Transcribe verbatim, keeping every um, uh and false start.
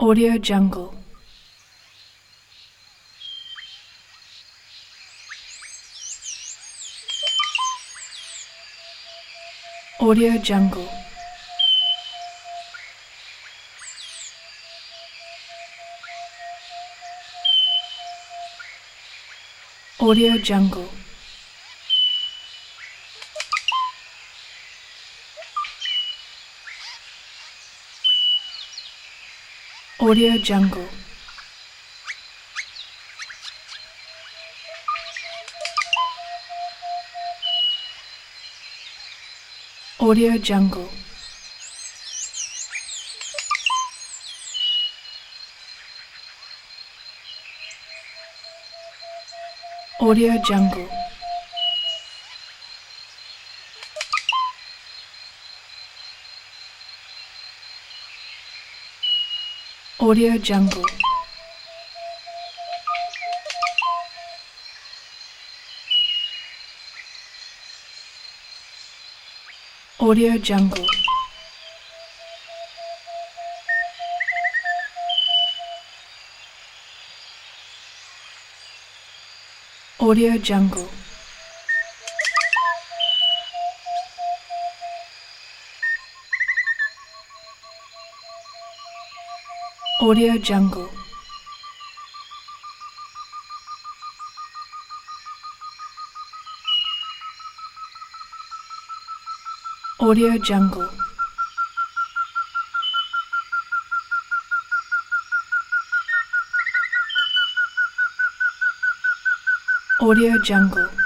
Audio Jungle. Audio Jungle. Audio Jungle. Audio Jungle. Audio Jungle. Audio Jungle. Audio Jungle. Audio Jungle. Audio Jungle. Audio Jungle. Audio Jungle. Audio Jungle.